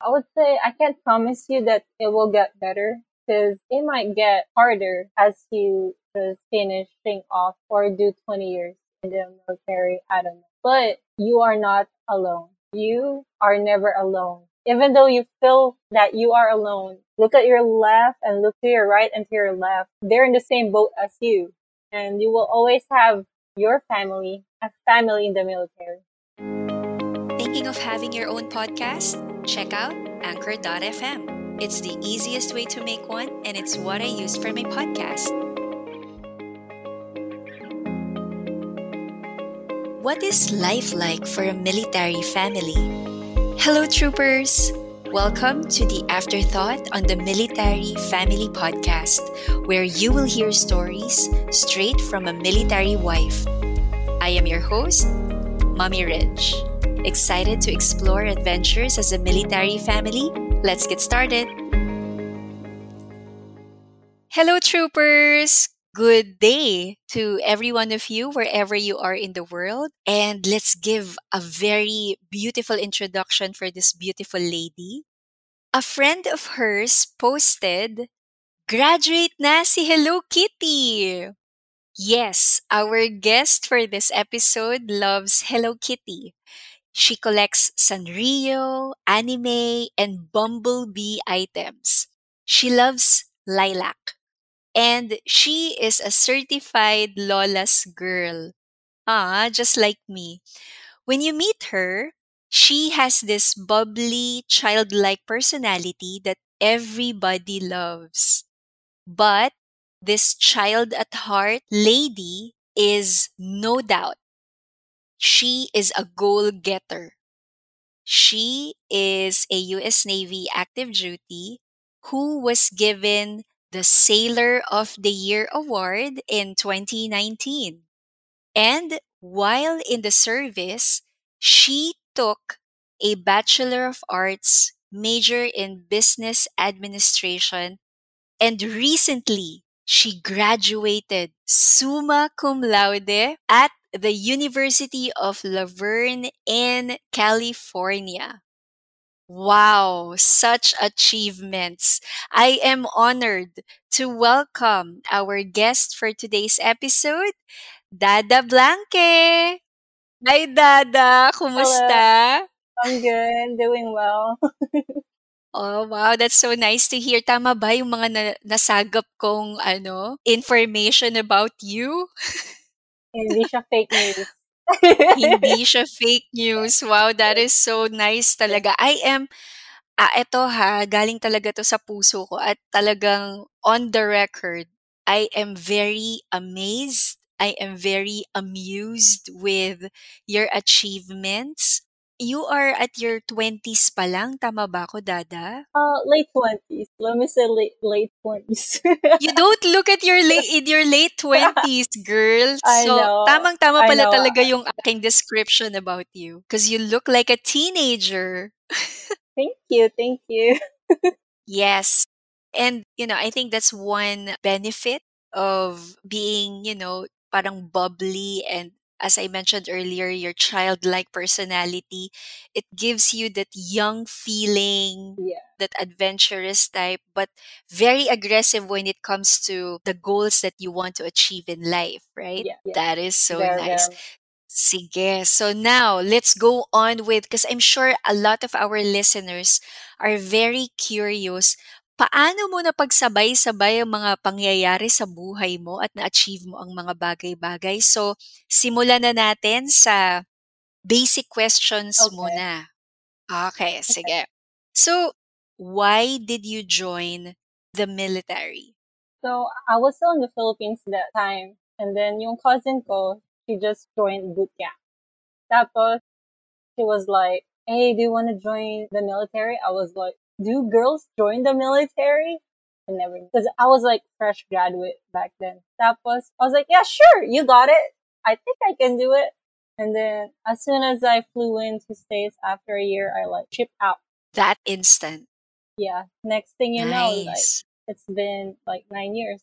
I would say I can't promise you that it will get better because it might get harder as you just finishing off or do 20 years in the military. I don't know. But you are not alone. You are never alone. Even though you feel that you are alone, look at your left and look to your right and to your left. They're in the same boat as you. And you will always have your family, a family in the military. Thinking of having your own podcast? Check out Anchor.fm. It's the easiest way to make one, and it's what I use for my podcast. What is life like for a military family? Hello, troopers! Welcome to the Afterthought on the Military Family Podcast, where you will hear stories straight from a military wife. I am your host, Mommy Ridge. Excited to explore adventures as a military family? Let's get started! Hello, troopers! Good day to every one of you, wherever you are in the world. And let's give a very beautiful introduction for this beautiful lady. A friend of hers posted, "Graduate na si Hello Kitty!" Yes, our guest for this episode loves Hello Kitty. She collects Sanrio, anime, and bumblebee items. She loves lilac. And she is a certified Lola's girl. Ah, just like me. When you meet her, she has this bubbly, childlike personality that everybody loves. But this child at heart lady is no doubt, she is a goal getter. She is a US Navy active duty who was given the Sailor of the Year award in 2019. And while in the service, she took a Bachelor of Arts major in Business Administration, and recently she graduated summa cum laude at the University of La Verne in California. Wow, such achievements. I am honored to welcome our guest for today's episode, Dada Blanque. Hi, Dada. Hello, Kumusta? I'm good, doing well. Oh, wow. That's so nice to hear. Tama ba yung mga nasagap kong information about you? Hindi siya fake news. Hindi siya fake news. Wow, that is so nice talaga. Eto ha, galing talaga to sa puso ko at talagang on the record, I am very amazed. I am very amused with your achievements. You are at your 20s pa lang, tama ba ako, Dada? Late 20s. Let me say late 20s. You don't look at your in your late 20s, girl. I So, know. tamang-tama I pala know. talaga yung aking description about you. Because you look like a teenager. Thank you. Thank you. Yes. And, I think that's one benefit of being, parang bubbly and as I mentioned earlier, your childlike personality. It gives you that young feeling, Yeah. that adventurous type, but very aggressive when it comes to the goals that you want to achieve in life, right? Yeah. Yeah. That is so Very, nice. very. Sige. So now, let's go on with, because I'm sure a lot of our listeners are very curious. Paano mo napagsabay-sabay ang mga pangyayari sa buhay mo at na-achieve mo ang mga bagay-bagay? So, simulan na natin sa basic questions Okay. muna. Okay, sige. So, why did you join the military? So, I was still in the Philippines that time. And then yung cousin ko, she just joined boot camp. Tapos, she was like, "Hey, do you want to join the military?" I was like, "Do girls join the military?" I never, because I was like fresh graduate back then. Tapos, I was like, "Yeah, sure, you got it. I think I can do it." And then as soon as I flew into States after a year, I like shipped out. That instant. Yeah. Next thing you know, like Nice. it's been like 9 years.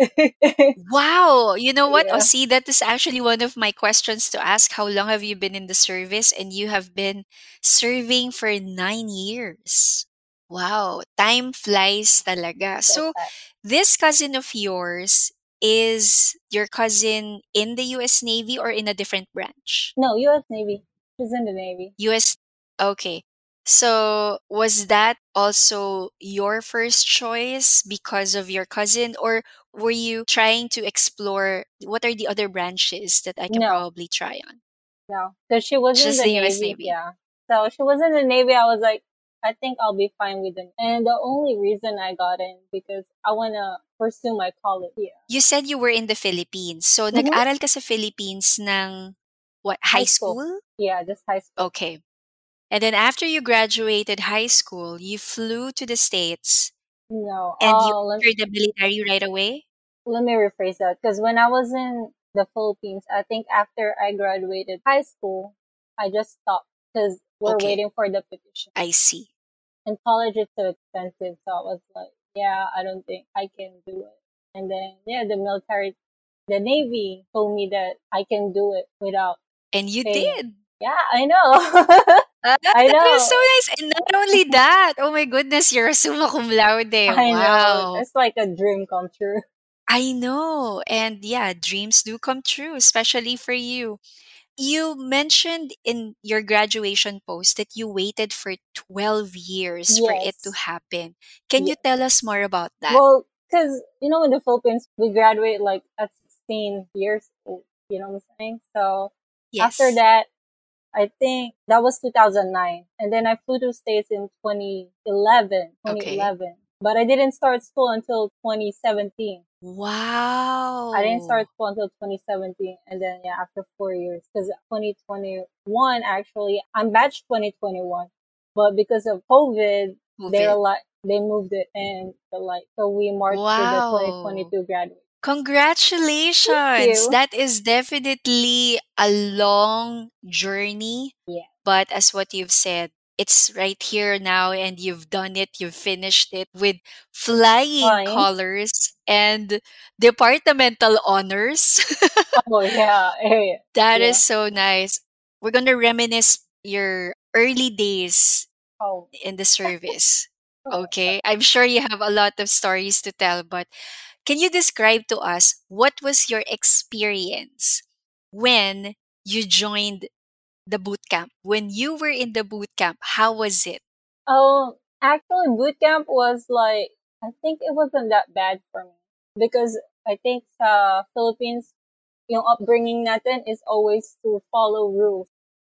Wow. You know what? Oh, Yeah. see, that is actually one of my questions to ask. How long have you been in the service? And you have been serving for 9 years. Wow, time flies talaga. So So, fast. this cousin of yours is your cousin in the US Navy or in a different branch? No, U.S. Navy. She's in the Navy. US. Okay. So, was that also your first choice because of your cousin, or were you trying to explore what are the other branches that I can No, probably try on? no, because she was in Just the the US Navy. Navy. Yeah. So she was in the Navy. I was like, I think I'll be fine with them. And the only reason I got in because I wanna pursue my college. Yeah. You said you were in the Philippines. So, Mm-hmm. nag-aral ka sa Philippines ng what, High high school. school? Yeah, just high school. Okay. And then after you graduated high school, you flew to the States No. and you entered the military right away? Let me rephrase that. Because when I was in the Philippines, I think after I graduated high school, I just stopped because we're Okay, waiting for the petition. I see. And college is so expensive, so I was like, yeah, I don't think I can do it. And then, yeah, the Navy told me that I can do it without And you paying. did. Yeah, I know. Ah, I that is so know. nice. And not only that, oh my goodness, you're a summa cum laude. I know. Wow. It's like a dream come true. I know. And yeah, dreams do come true, especially for you. You mentioned in your graduation post that you waited for 12 years for it to Yes. happen. Can you Yes. tell us more about that? Well, because, in the Philippines, we graduate like at 16 years old. You know what I'm saying? So after Yes. that, I think that was 2009. And then I flew to States in 2011, Okay. 2011. But I didn't start school until 2017. I didn't start Wow. school until 2017. And then, yeah, after 4 years. Because 2021, actually, I'm batch 2021. But because of COVID, COVID. they moved it and so we marched with the Wow. 2022 graduate. Thank Congratulations. you. That is definitely a long journey. Yeah. But as what you've said, it's right here now and you've done it, you've finished it with flying Fine. colors and departmental honors. Oh, yeah. Yeah. That is Yeah. so nice. We're going to reminisce your early days Oh, in the service. oh. Okay. I'm sure you have a lot of stories to tell, but can you describe to us what was your experience when you joined the boot camp? When you were in the boot camp, how was it? Actually, boot camp was like, I think it wasn't that bad for me because I think Philippines, upbringing natin is always to follow rules.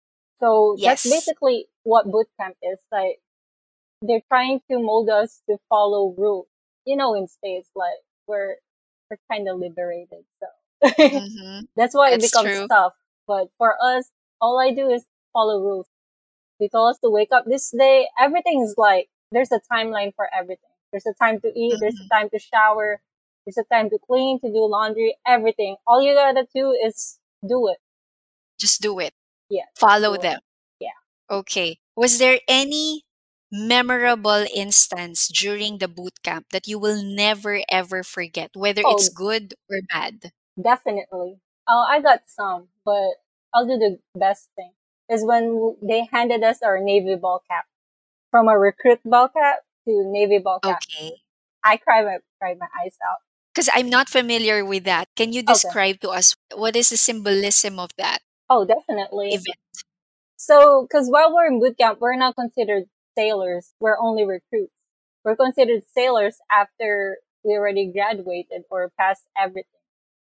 So that's Yes. basically what boot camp is. Like, they're trying to mold us to follow rules. In States, like, we're kind of liberated. So Mm-hmm. that's why it That's becomes true. tough. But for us, all I do is follow rules. They told us to wake up this day. Everything's like, there's a timeline for everything. There's a time to eat. There's Hmm. a time to shower. There's a time to clean, to do laundry, everything. All you gotta do is do it. Just do it. Yeah, just Follow do it. them. Yeah. Okay. Was there any memorable instance during the boot camp that you will never ever forget, whether it's Oh, good or bad? definitely. Oh, I got some, but I'll do the best thing. Is when they handed us our Navy ball cap. From a recruit ball cap to Navy ball cap. Okay. I cried my eyes out. Because I'm not familiar with that. Can you Okay. describe to us what is the symbolism of that Oh, definitely. event? So, because while we're in boot camp, we're not considered sailors. We're only recruits. We're considered sailors after we already graduated or passed everything.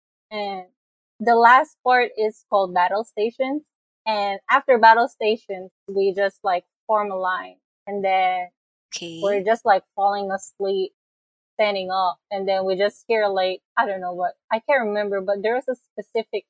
And the last part is called battle stations. And after battle stations, we just like form a line. And then we're Okay. just like falling asleep, standing up. And then we just hear like, I don't know what, I can't remember, but there was a specific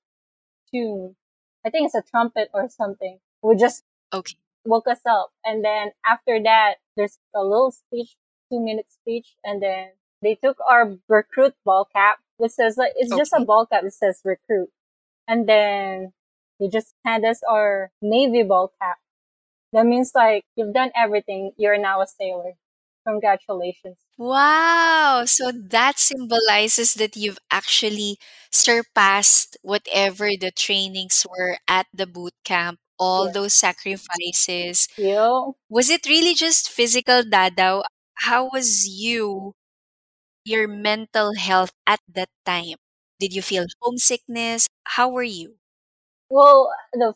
tune. I think it's a trumpet or something. We just Okay. woke us up. And then after that, there's a little speech, 2 minute speech. And then they took our recruit ball cap, which says like, it's just a Okay. ball cap that says recruit. And then they just hand us our Navy ball cap. That means like, you've done everything. You're now a sailor. Congratulations. Wow. So that symbolizes that you've actually surpassed whatever the trainings were at the boot camp, all Yeah. those sacrifices. You, Was it really just physical dadaw How was your mental health at that time? Did you feel homesickness? How were you? Well,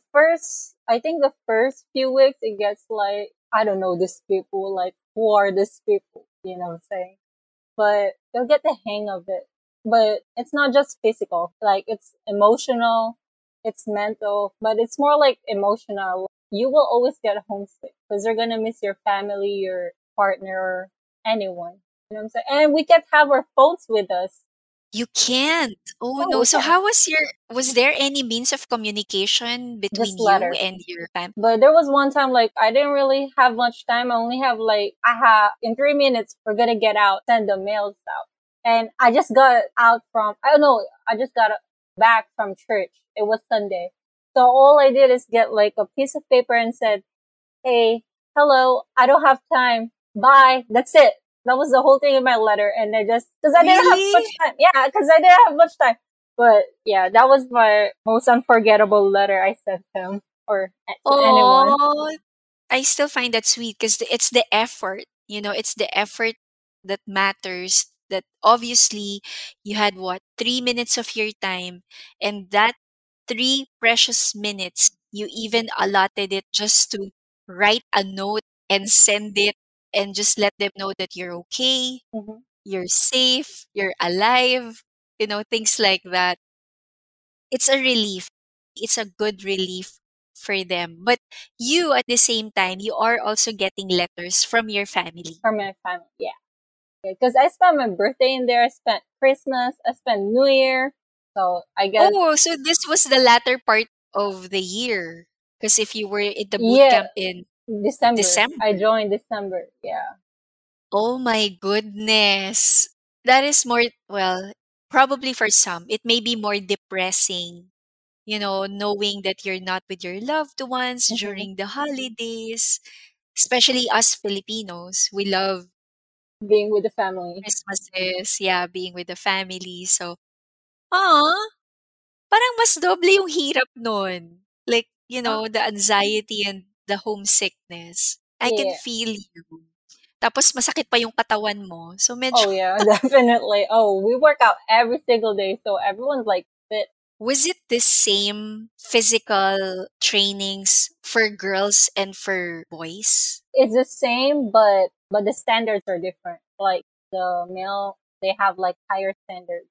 I think the first few weeks, it gets like, I don't know these people, like, who are these people? You know what I'm saying? But you'll get the hang of it. But it's not just physical, like, it's emotional, it's mental, but it's more like emotional. You will always get homesick because you're gonna miss your family, your partner, anyone. You know what I'm saying? And we can't have our phones with us. You can't. Oh Oh, no. we So can't. how was there any means of communication between Just you letters. and your family? But there was one time, like, I didn't really have much time. I only have like, in 3 minutes, we're gonna get out, send the mails out. And I just got out from, I don't know, I just got back from church. It was Sunday. So all I did is get like a piece of paper and said, hey, hello, I don't have time. Bye. That's it. That was the whole thing in my letter. And cause I didn't have much Really? time. Yeah, cause I didn't have much time. But yeah, that was my most unforgettable letter I sent him or to anyone. Oh, I still find that sweet because it's the effort. It's the effort that matters. That obviously you had what, 3 minutes of your time, and that 3 precious minutes, you even allotted it just to write a note and send it and just let them know that you're okay, Hmm. you're safe, you're alive, things like that. It's a relief. It's a good relief for them. But you, at the same time, you are also getting letters from your family. For my family. Yeah. Because I spent my birthday in there. I spent Christmas. I spent New Year. So I guess, Oh, so this was the latter part of the year. Because if you were in the boot yeah, camp in December. December, I joined December. Yeah. oh my goodness. That is more, well, probably for some, it may be more depressing, knowing that you're not with your loved ones Hmm. during the holidays. Especially us Filipinos, we love Being with the family. Christmases, yeah, being with the family. So, ah, parang mas doble yung hirap nun. Like, Uh, the anxiety and the homesickness. I can yeah. feel you. Tapos masakit pa yung katawan mo. So medyo Oh yeah, definitely. Oh, we work out every single day, so everyone's like fit. was it the same physical trainings for girls and for boys? It's the same, but the standards are different. Like the male, they have like higher standards.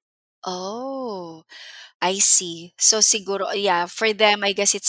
Oh, I see. So siguro, yeah, for them, I guess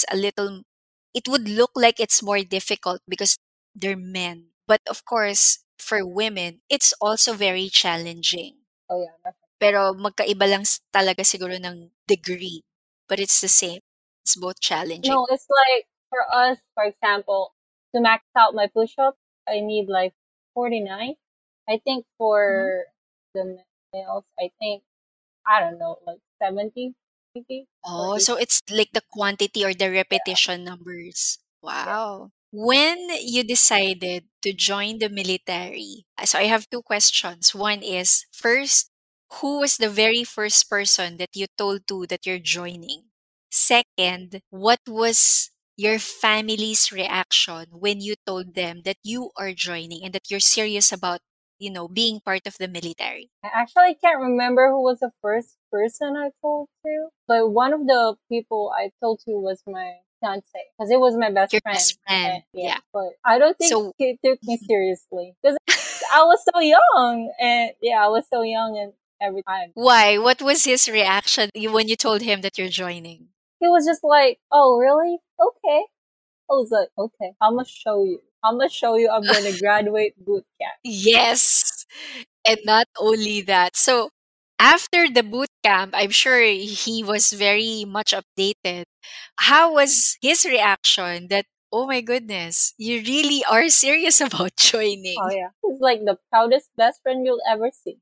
it would look like it's more difficult because they're men. But of course, for women, it's also very challenging. Oh yeah, Pero magkaiba lang talaga siguro ng degree. But it's the same. It's both challenging. no, it's like for us, for example, to max out my push-up, I need like 49. I think Mhm. for the males, I think, I don't know, like 70, maybe, or Oh, 80. so it's like the quantity or the Yeah, repetition numbers. yeah. Wow. When you decided to join the military, so I have two questions. One is, first, who was the very first person that you told to that you're joining? Second, what was your family's reaction when you told them that you are joining and that you're serious about, being part of the military? I actually can't remember who was the first person I told to, but one of the people I told to was my fiance, because it was my best Your friend. best And friend. yeah, Yeah. but I don't think So he took me seriously because I was so young, and yeah, I was so young and every time. why? What was his reaction when you told him that you're joining? He was just like, "Oh, really? Okay." I was like, "Okay, I'm gonna show you. I'm gonna show you. I'm gonna graduate boot camp." Yes. And not only that. So after the boot camp, I'm sure he was very much updated. How was his reaction that, oh my goodness, you really are serious about Oh joining? yeah, he's like the proudest best friend you'll ever see.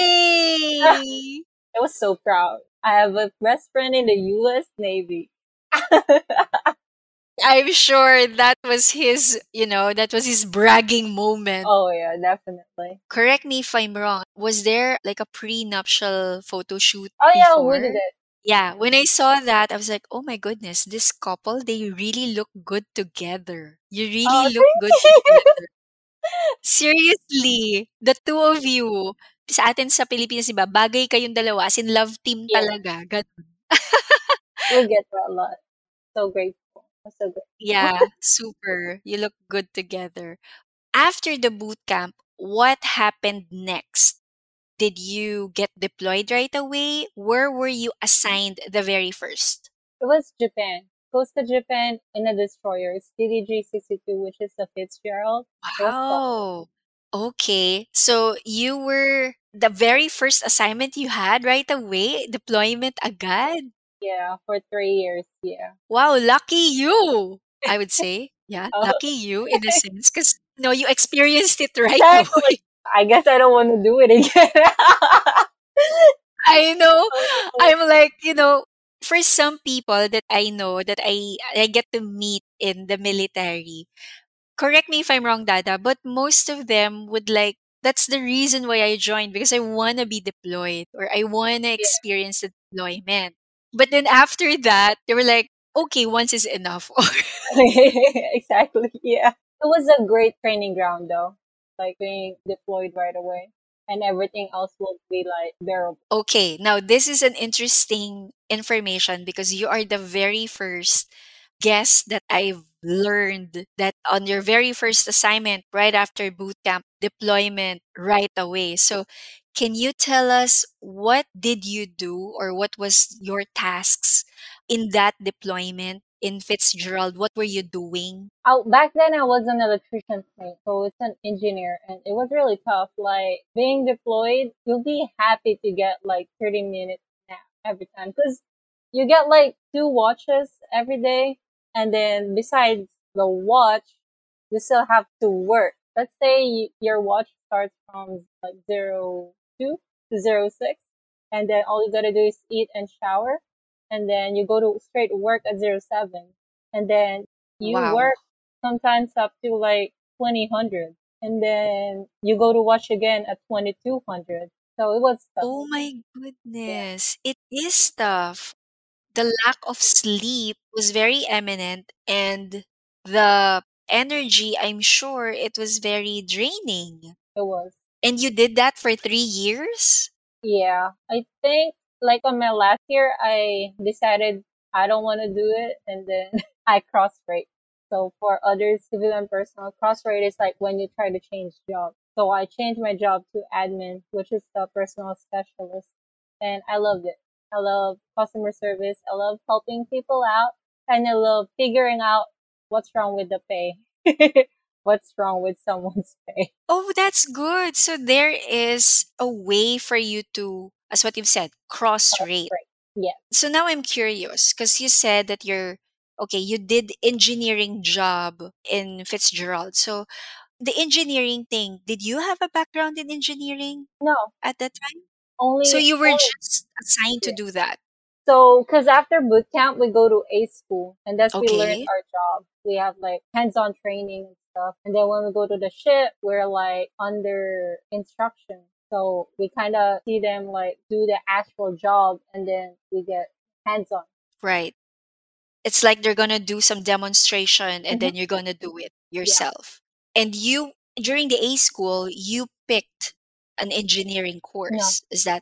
Yay! I was so proud. I have a best friend in the U.S. Navy. I'm sure that was his bragging moment. Oh yeah, definitely. Correct me if I'm wrong. Was there like a prenuptial photo shoot Oh yeah, we did before? it. Yeah, when I saw that, I was like, "Oh my goodness, this couple, they really look good together. You Oh, really look thank good you. together." Seriously, the two of you, sa atin sa Pilipinas, 'di ba, bagay kayong dalawa, as in love team Yeah, talaga, gano'n. we get that a lot. So grateful. I'm so grateful. Yeah, super. You look good together. After the boot camp, what happened next? Did you get deployed right away? Where were you assigned the very first? It was Japan. Goes to Japan in a destroyer. It's DDG-62, which is the Fitzgerald. It was tough. Wow. Okay. So you were the very first assignment you had right away? Deployment agad? Yeah, for 3 years. Yeah. Wow, lucky you, I would say. Yeah, Oh, lucky you in a sense because you experienced it right exactly. away. I guess I don't want to do it again. I know. Oh, I'm like, for some people that I know that I get to meet in the military, correct me if I'm wrong, Dada, but most of them would like, that's the reason why I joined because I want to be deployed or I want to yeah. experience the deployment. But then after that, they were like, okay, once is enough. Exactly. Yeah. It was a great training ground though. Like being deployed right away. And everything else will be like bearable. Okay, now this is an interesting information because you are the very first guest that I've learned that on your very first assignment right after boot camp deployment right away. So, can you tell us what did you do or what was your tasks in that deployment in Fitzgerald? What were you doing? Back then I was an electrician's mate, so it's an engineer, and it was really tough. Like being deployed, you'll be happy to get like 30 minutes nap every time because you get like 2 watches every day, and then besides the watch, you still have to work. Let's say your watch starts from like 02 to 06, and then all you gotta do is eat and shower, and then you go to straight work at 07, and then you Wow. work sometimes up to like 2000, and then you go to watch again at 2200. So it was tough. Oh my Yeah, goodness. It is tough. The lack of sleep was very eminent and the energy, I'm sure it was very draining. it was. And you did that for 3 years? Yeah, I think like on my last year, I decided I don't want to do it, and then I cross rate. So for others, civil and personal, cross rate is like when you try to change job. So I changed my job to admin, which is the personal specialist, and I loved it. I love customer service. I love helping people out, and I love figuring out what's wrong with the pay, what's wrong with someone's pay. Oh, that's good. So there is a way for you to, as what you've said, cross Cross rate. rate. Yeah. So now I'm curious because you said that you did engineering job in Fitzgerald. So the engineering thing, did you have a background in engineering No, at that time? So only you were only just assigned to yeah. do that. So, because after boot camp, we go to A school, and that's we learn Okay. our job. We have like hands-on training and stuff. And then when we go to the ship, we're like under instruction. So we kind of see them like do the actual job, and then we get hands-on. Right. It's like they're gonna do some demonstration and Hmm. then you're gonna do it Yeah. yourself. And you, during the A school, you picked an engineering No. course. Is that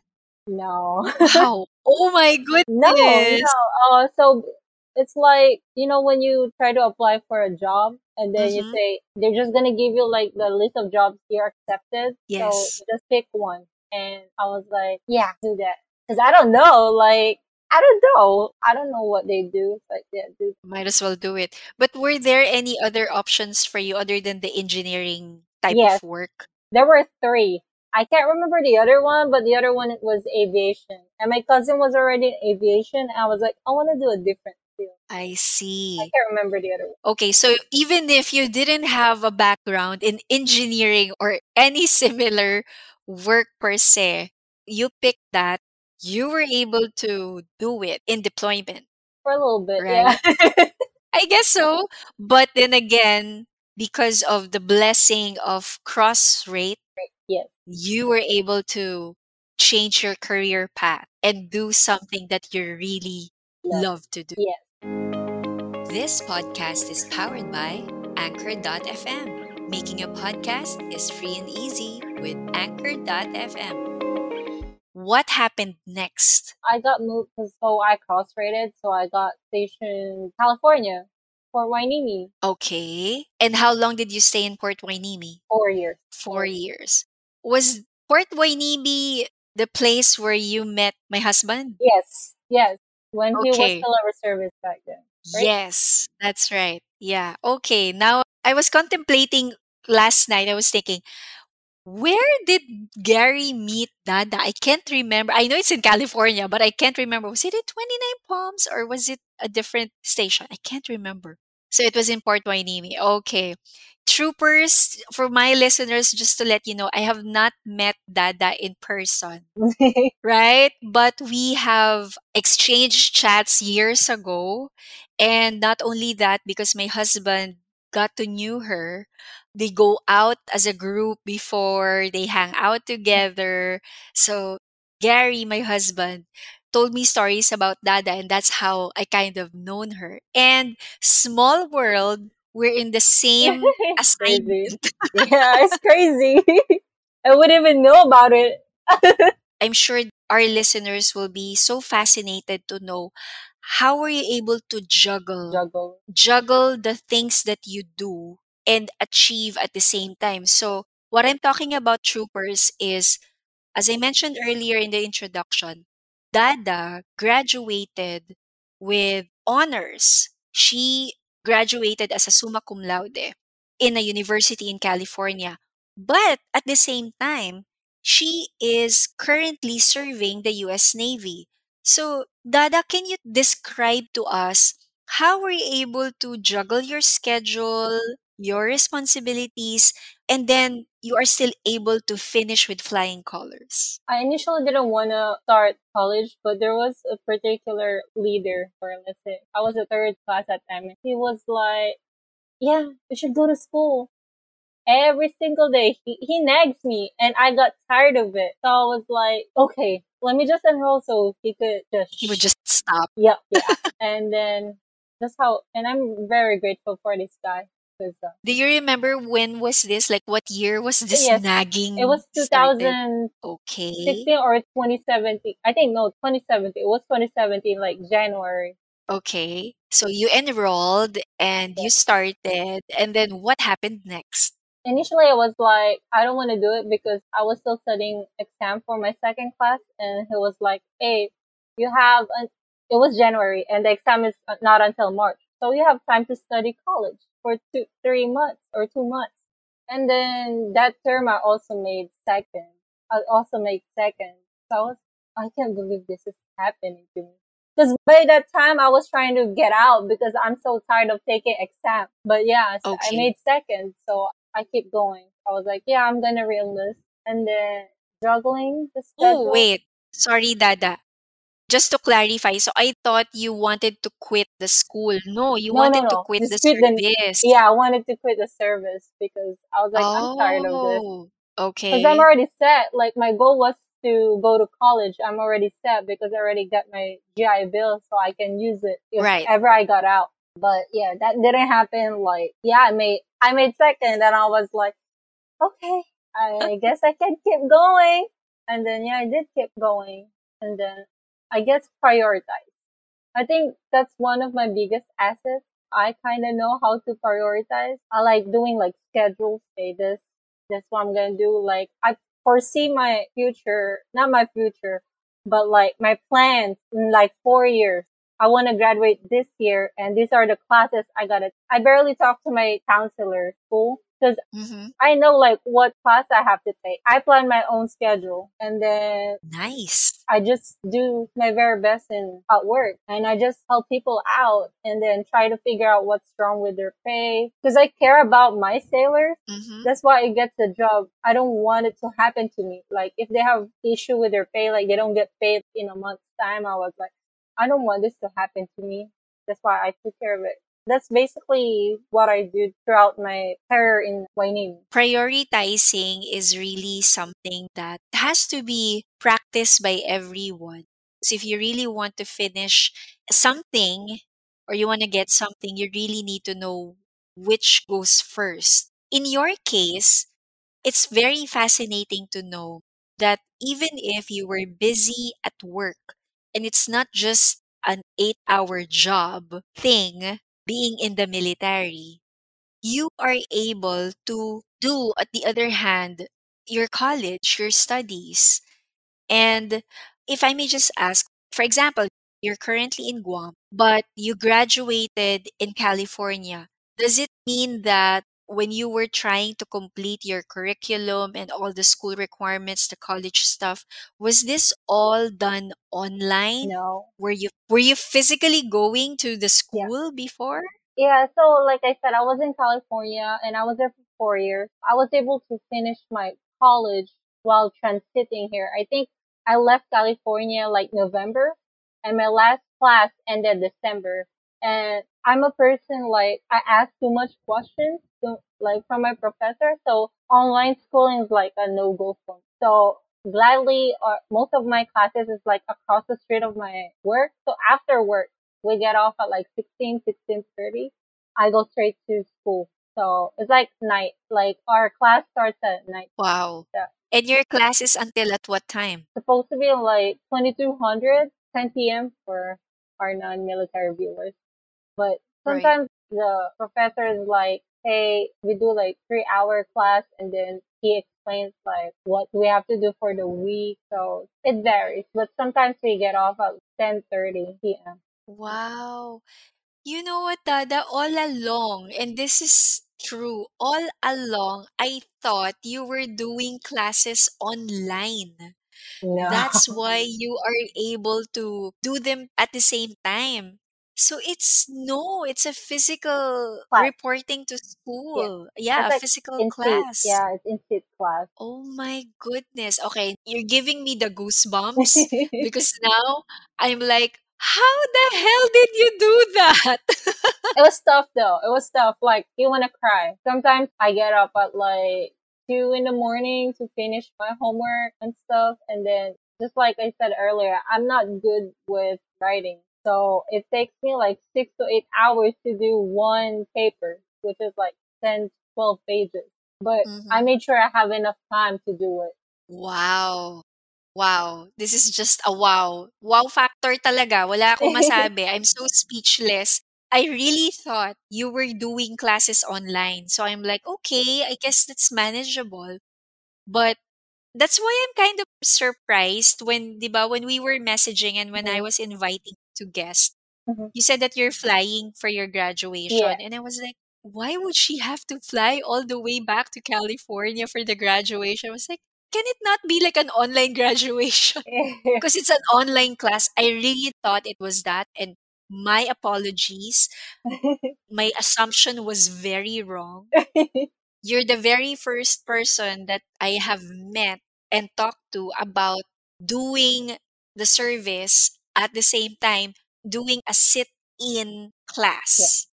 No. wow? Oh my No, goodness. no. So it's like, when you try to apply for a job and then you Mm-hmm. say they're just gonna give you like the list of jobs here accepted. So Yes. you just pick one. And I was like, yeah, do that. Cause I don't know, like, I don't know. I don't know what they do. But yeah, do. Might as well do it. But were there any other options for you other than the engineering type Yes, of work? there were three. I can't remember the other one, but the other one was aviation. And my cousin was already in aviation. I was like, I want to do a different field. I I see. can't remember the other one. Okay, so even if you didn't have a background in engineering or any similar work per se, you picked that, you were able to do it in deployment, For a little bit, yeah. right? I guess so. But then again, because of the blessing of cross rate, Yes. you were able to change your career path and do something that you really Love. love to do. Yes. This podcast is powered by Anchor.fm. Making a podcast is free and easy with Anchor.fm. What happened next? I got moved because so I cross rated, so I got stationed California for Wainimi Okay. And how long did you stay in Port Wainimi? 4 years. 4 years. Was Port Wainimi the place where you met my husband? Yes, yes. When he was Okay. still a reservist back then, right? Yes, that's right. Yeah. Okay. Now I was contemplating last night. I was thinking, where did Gary meet Dada? I can't remember. I know it's in California, but I can't remember. Was it at 29 Palms or was it a different station? I can't remember. So it was in Port Wainimi. Okay. Troopers, for my listeners, just to let you know, I have not met Dada in person, right? But we have exchanged chats years ago. And not only that, because my husband got to knew her, they go out as a group before, they hang out together. So Gary, my husband, told me stories about Dada, and that's how I kind of known her. And small world, we're in the same It's crazy. assignment. Yeah, it's crazy. I wouldn't even know about it. I'm sure our listeners will be so fascinated to know how were you able to Juggle. juggle the things that you do and achieve at the same time. So what I'm talking about, troopers, is, as I mentioned earlier in the introduction, Dada graduated with honors. She graduated as a summa cum laude in a university in California. But at the same time, she is currently serving the US Navy. So, Dada, can you describe to us how were you able to juggle your schedule, your responsibilities, and then you are still able to finish with flying colors? I initially didn't want to start college, but there was a particular leader, or let's say, I was a third class at the time. He was like, yeah, you should go to school. Every single day, he nags me, and I got tired of it. So I was like, okay, let me just enroll so he could just, He would just stop. yeah, yeah. And then that's how, and I'm very grateful for this guy. Cause, Do you remember when was this? Like what year was this yes, it nagging was started? 2016 Okay. or 2017. I think no, 2017. It was 2017, like January. Okay. So you enrolled and Yeah. you started, and then what happened next? Initially, I was like, I don't want to do it because I was still studying exam for my second class, and he was like, hey, you have an, it was January, and the exam is not until March, so you have time to study college for 3 months or 2 months. And then that term, I also made second. I also made second. So I can't believe this is happening to me. Because by that time, I was trying to get out because I'm so tired of taking exam. But yeah, I Okay. made second, so I keep going. I was like, yeah, I'm gonna reenlist. And then juggling the Oh, schedule. wait. Sorry, Dada. Just to clarify, so I thought you wanted to quit the school. No, you No, no, wanted to no. quit the Just quit the, service. yeah, I wanted to quit the service because I was like, I'm tired of this. Oh, Because I'm okay. already set. Like my goal was to go to college. I'm already set because I already got my GI Bill, so I can use it if Right. ever I got out. But yeah, that didn't happen. Like, yeah, I made second, and I was like, okay, I guess I can keep going. And then yeah, I did keep going, and then I guess prioritize. I think that's one of my biggest assets. I kind of know how to prioritize. I like doing like schedules. Okay, this what I'm gonna do. Like I foresee my future, not my future, but like my plans in like 4 years. I want to graduate this year, and these are the classes I gotta. I barely talk to my counselor school because Mm-hmm. I know like what class I have to take. I plan my own schedule, and then Nice. I just do my very best in at work, and I just help people out and then try to figure out what's wrong with their pay because I care about my sailors. Mm-hmm. That's why I get the job. I don't want it to happen to me. Like if they have issue with their pay, like they don't get paid in a month's time, I was like, I don't want this to happen to me. That's why I took care of it. That's basically what I do throughout my career in Wainim. Prioritizing is really something that has to be practiced by everyone. So if you really want to finish something or you want to get something, you really need to know which goes first in your case, it's very fascinating to know that even if you were busy at work and it's not just an 8-hour job thing being in the military, you are able to do, at the other hand, your college, your studies. And if I may just ask, for example, you're currently in Guam, but you graduated in California. Does it mean that when you were trying to complete your curriculum and all the school requirements, the college stuff, was this all done online? No. Were you physically going to the Yeah. school before? Yeah, so like I said, I was in California and I was there for 4 years. I was able to finish my college while transiting here. I think I left California like November and my last class ended December. And I'm a person like I ask too much questions like from my professor. So online schooling is like a no go for me. So gladly, most of my classes is like across the street of my work. So after work, we get off at like 16:30. I go straight to school. So it's like night. Like our class starts at night. Wow. Yeah. And your class is until at what time? Supposed to be like 2200, 10 p.m. for our non-military viewers. But Right. sometimes the professor is like, hey, we do like 3 hour class and then he explains like what we have to do for the week. So it varies. But sometimes we get off at 10:30 p.m. Wow. You know what, Dada? All along, and this is true, all along, I thought you were doing classes online. No. That's why you are able to do them at the same time. So it's no, it's a physical Class. reporting to Yeah. school. Yeah, It's a like physical in seat. class. Yeah, it's in seat class. Oh my goodness. Okay, you're giving me the goosebumps because now I'm like, how the hell did you do that? It was tough though. It was tough. Like you wanna cry. Sometimes I get up at like 2 in the morning to finish my homework and stuff, and then just like I said earlier, I'm not good with writing, so it takes me like 6 to 8 hours to do one paper, which is like 10, 12 pages. But I Mhm. made sure I have enough time to do Wow. Wow. This is just a wow. Wow factor talaga. Wala akong it. masabi. I'm so speechless. I really thought you were doing classes online. So I'm like, okay, I guess that's manageable. But that's why I'm kind of surprised when, 'di ba, when we were messaging and when I Mhm. was inviting to guest, Mhm. you said that you're flying for your Yeah. graduation. And I was like, why would she have to fly all the way back to California for the graduation? I was like, can it not be like an online graduation? Because it's an online class. I really thought it was that. And my apologies. My assumption was very wrong. You're the very first person that I have met and talked to about doing the service at the same time doing a sit in Yeah. class.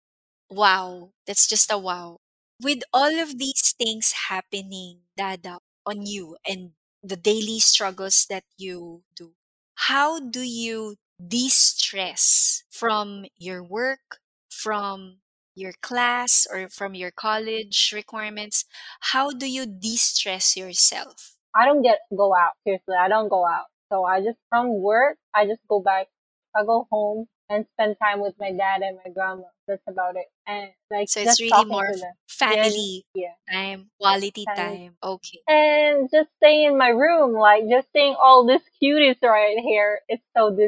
Wow, that's just a wow. With all of these things happening, Dada, on you and the daily struggles that you do, how do you de stress from your work, from your class, or from your college requirements? How do you de stress yourself? I don't get go out. Seriously, I don't go out. So I just from work, I just go back. I go home and spend time with my dad and my grandma. That's about it. And like So it's just really talking more to them. Yeah, just family yeah, time, quality time. time. Okay. And just stay in my room, like just seeing all these cuties right here. It's so this.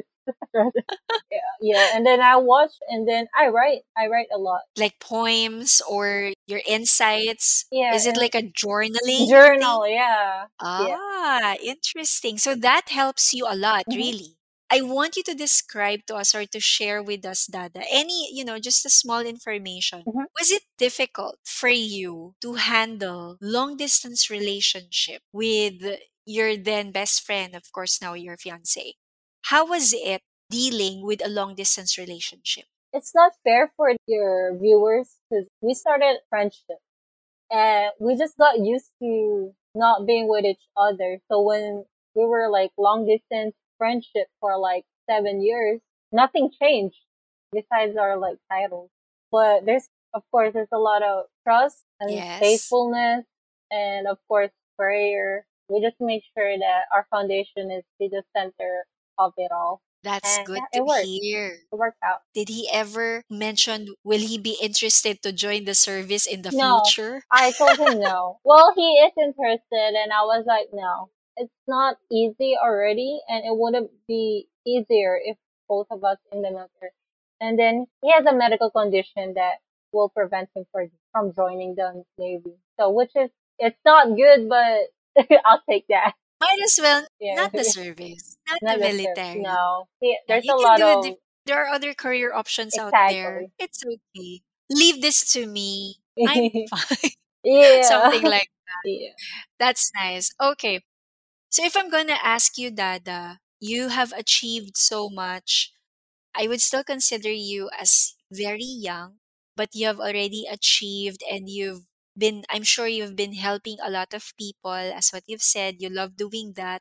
Yeah, yeah. And then I watch, and then I write. I write a lot. Like poems or your insights? Yeah, Is it and like a journaling thing? journal. Yeah, yeah. Ah, interesting. So that helps you a lot, Hmm. really. I want you to describe to us or to share with us, Dada, any, just a small information. Hmm. Was it difficult for you to handle long distance relationship with your then best friend, of course, now your fiance? How was it dealing with a long distance relationship? It's not fair for your viewers because we started friendship and we just got used to not being with each other. So when we were like long distance friendship for like 7 years, nothing changed besides our like titles. But there's of course, there's a lot of trust and Yes, faithfulness, and of course, prayer. We just make sure that our foundation is the center of it all. that's And good yeah, to it works. hear. It works out. Did he ever mention will he be interested to join the service in the No, future? I told him no. Well, he is interested, and I was like, no. It's not easy already, and it wouldn't be easier if both of us in the military. And then he has a medical condition that will prevent him from joining the Navy. So, which is, it's not good, but I'll take that. Might as well Yeah, not the service, not the not the service. military. No, Yeah, there's you a can lot do of, there are other career options out there. exactly. It's okay. Leave this to me. I'm fine. Yeah. Something like Yeah. that's nice. Okay. So if I'm gonna ask you, Dada, you have achieved so much. I would still consider you as very young, but you have already achieved and I'm sure you've been helping a lot of people. As what you've said, you love doing that.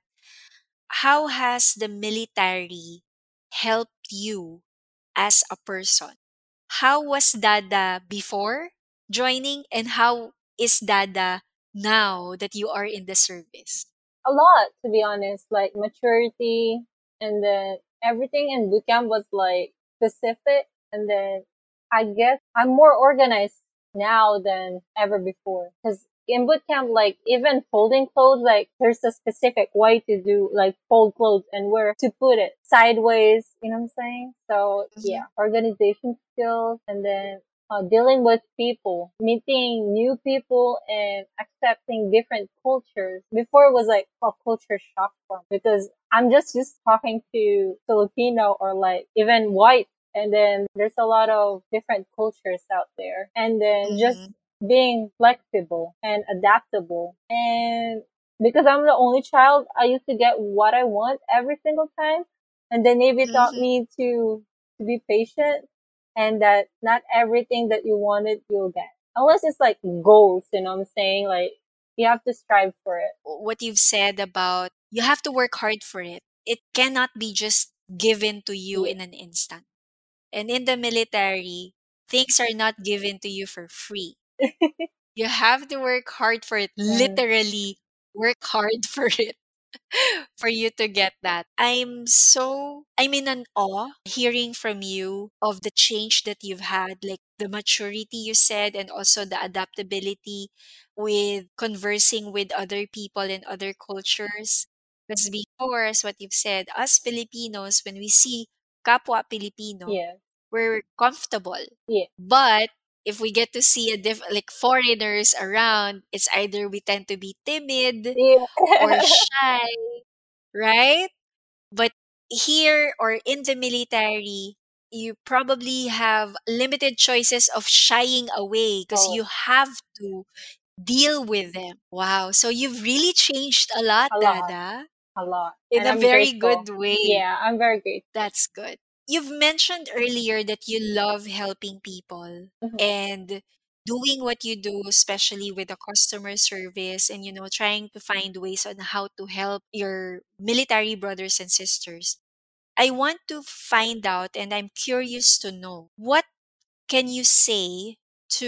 How has the military helped you as a person? How was Dada before joining, and how is Dada now that you are in the service? A lot, to be honest, like maturity, and then everything in boot camp was like specific, and then I guess I'm more organized now than ever before, because in boot camp, like even folding clothes, like there's a specific way to do, like fold clothes and where to put it sideways, you know what I'm saying? So Mhm. yeah, organization skills, and then dealing with people, meeting new people, and accepting different cultures. Before it was like a culture shock for me, because I'm just used to talking to Filipino or like even white. And then there's a lot of different cultures out there. And then just Mhm. being flexible and adaptable. And because I'm the only child, I used to get what I want every single time. And then Navy taught Mhm. me to be patient, and that not everything that you wanted you'll get. Unless it's like goals, you know what I'm saying? Like you have to strive for it. What you've said about you have to work hard for it. It cannot be just given to you Yeah. in an instant. And in the military, things are not given to you for free. You have to work hard for it, Mm, literally work hard for it for you to get that. I'm in an awe hearing from you of the change that you've had, like the maturity you said, and also the adaptability with conversing with other people in other cultures. Because before, as what you've said, us Filipinos, when we see kapwa Filipino, yeah. we're comfortable. Yeah. But if we get to see like foreigners around, it's either we tend to be timid Yeah. or shy, right? But here or in the military, you probably have limited choices of shying away because Oh, you have to deal with them. Wow. So you've really changed a lot, a lot. Dada, A lot. in And a I'm very grateful. good way. Yeah, I'm very grateful. That's good. You've mentioned earlier that you love helping people Mhm. and doing what you do, especially with the customer service and, trying to find ways on how to help your military brothers and sisters. I want to find out and I'm curious to know what can you say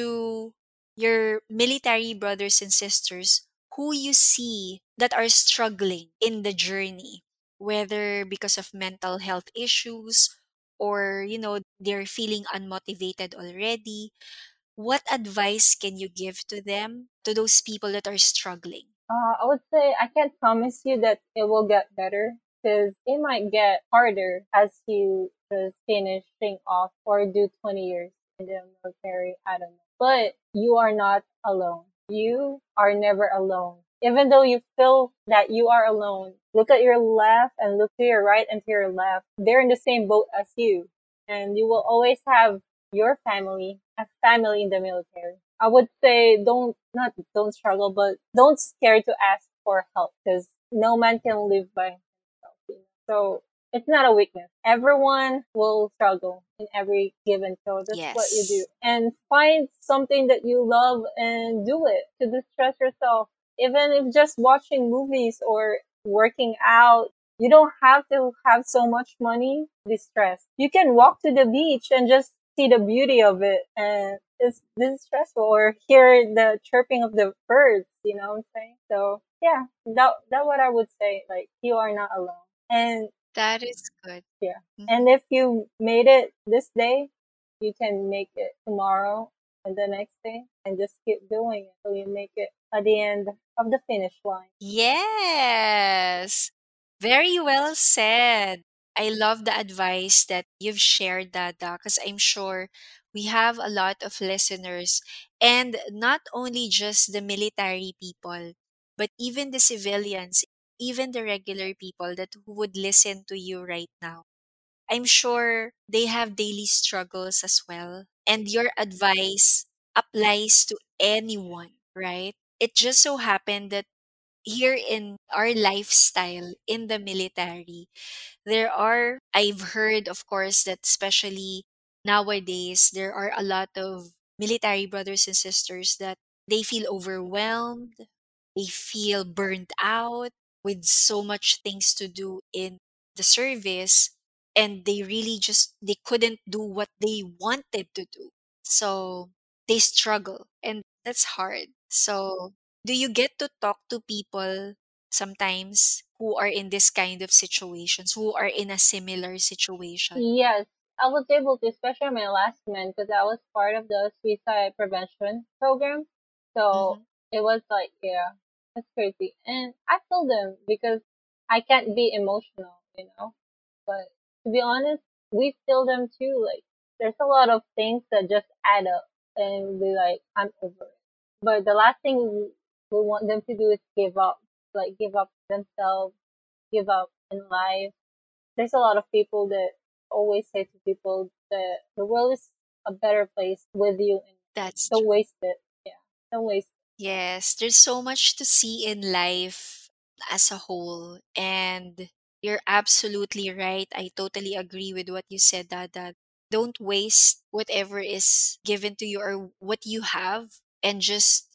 to your military brothers and sisters who you see that are struggling in the journey, whether because of mental health issues or, they're feeling unmotivated already? What advice can you give to them, to those people that are struggling? I would say I can't promise you that it will get better, because it might get harder as you just finishing off or do 20 years in the military. I don't know. But you are not alone. You are never alone. Even though you feel that you are alone, look at your left and look to your right and to your left. They're in the same boat as you. And you will always have your family, a family in the military. I would say don't struggle, but don't scare to ask for help, because no man can live by himself. So it's not a weakness. Everyone will struggle in every given show. That's what you do. Yes. And find something that you love and do it to distress yourself. Even if just watching movies or working out, you don't have to have so much money to distress. You can walk to the beach and just see the beauty of it, and this is stressful, or hear the chirping of the birds, you know what I'm saying? So yeah, that what I would say, like you are not alone. And That is good. yeah. And Mhm. if you made it this day, you can make it tomorrow and the next day, and just keep doing it till you make it at the end of the finish line. Yes. Very well said. I love the advice that you've shared, Dada, because I'm sure we have a lot of listeners, and not only just the military people, but even the civilians, even the regular people that who would listen to you right now. I'm sure they have daily struggles as well. And your advice applies to anyone, right? It just so happened that here in our lifestyle in the military, there are, I've heard, of course, that especially nowadays, there are a lot of military brothers and sisters that they feel overwhelmed, they feel burned out with so much things to do in the service, and they really just they couldn't do what they wanted to do. So they struggle, and that's hard. So do you get to talk to people sometimes who are in this kind of situations, who are in a similar situation? Yes, I was able to, especially my last month, because I was part of the suicide prevention program. So Mm-hmm. it was like, yeah, that's crazy. And I feel them because I can't be emotional, you know. But to be honest, we feel them too. Like, there's a lot of things that just add up, and we like, I'm over it. But the last thing we want them to do is give up, like give up themselves, give up in life. There's a lot of people that always say to people that the world is a better place with you, and That's don't true. waste it. Yeah, don't waste Yes, there's so much to see in life as a whole. And you're absolutely right. I totally agree with what you said, Dad. Don't waste whatever is given to you or what you have, and just,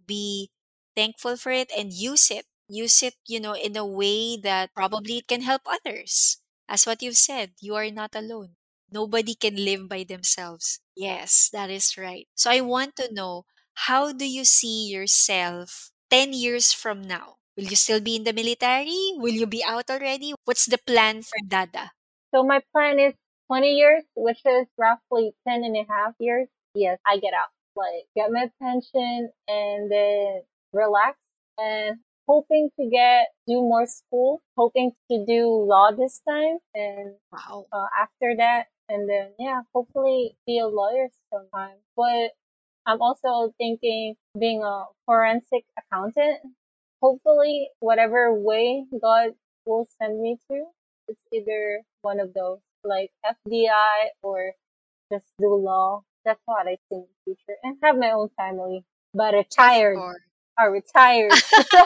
be thankful for it and use it. Use it, in a way that probably it can help others. As what you've said, you are not alone. Nobody can live by themselves. Yes, that is right. So I want to know, how do you see yourself 10 years from now? Will you still be in the military? Will you be out already? What's the plan for Dada? So my plan is 20 years, which is roughly 10 and a half years. Yes, I get out, like get my pension and then relax, and hoping to do more school, hoping to do law this time, and Wow. after that, and then yeah, hopefully be a lawyer sometime. But I'm also thinking being a forensic accountant. Hopefully, whatever way God will send me to, it's either one of those, like FBI or just do law. That's what I see in the future, and have my own family. But Of retired, course. or retired.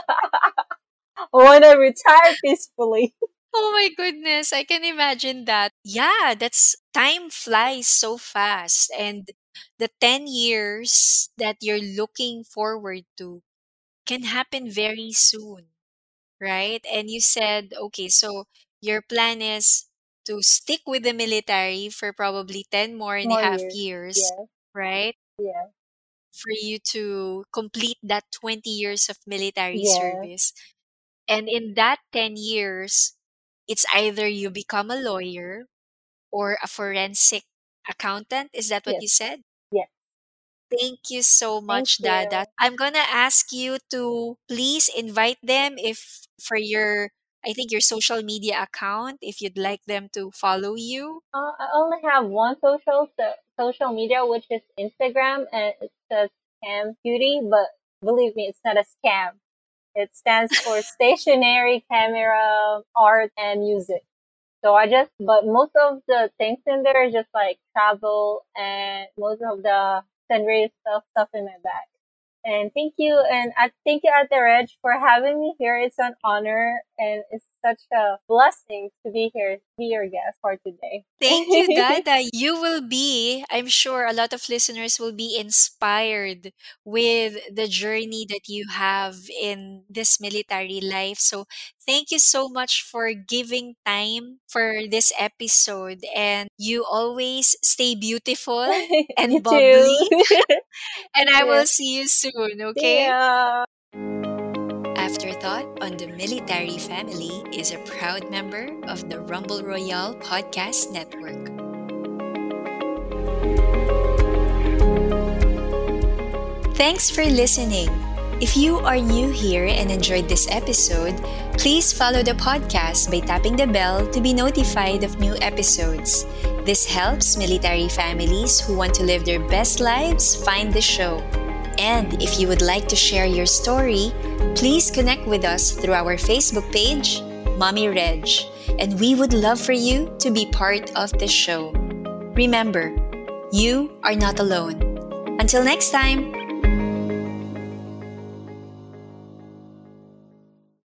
I want to retire peacefully. Oh my goodness, I can imagine that. Yeah, that's time flies so fast, and the 10 years that you're looking forward to can happen very soon, right? And you said, okay, so your plan is to stick with the military for probably 10 more and a More half years. years, Yes, right? yes, For you to complete that 20 years of military yes, service. And in that 10 years, it's either you become a lawyer or a forensic accountant. Is that what yes, you said? yes. Thank you so Thank much, Dada. you. I'm gonna ask you to please invite them if for your, I think, your social media account, if you'd like them to follow you. I only have one social media, which is Instagram, and it says Scam Beauty. But believe me, it's not a scam. It stands for Stationary Camera Art and Music. So but most of the things in there is just like travel, and most of the sundry stuff in my bag. And thank you, and I thank you, Ate Reg, for having me here. It's an honor, and it's such a blessing to be here, be your guest for today. Thank you, Dada. You will be, I'm sure a lot of listeners will be inspired with the journey that you have in this military life. So, thank you so much for giving time for this episode. And you always stay beautiful You and too. bubbly. And I Yeah. will see you soon, See okay? ya. Afterthought on the Military Family is a proud member of the Rumble Royale Podcast Network. Thanks for listening. If you are new here and enjoyed this episode, please follow the podcast by tapping the bell to be notified of new episodes. This helps military families who want to live their best lives find the show. And if you would like to share your story, please connect with us through our Facebook page, Mommy Reg, and we would love for you to be part of the show. Remember, you are not alone. Until next time!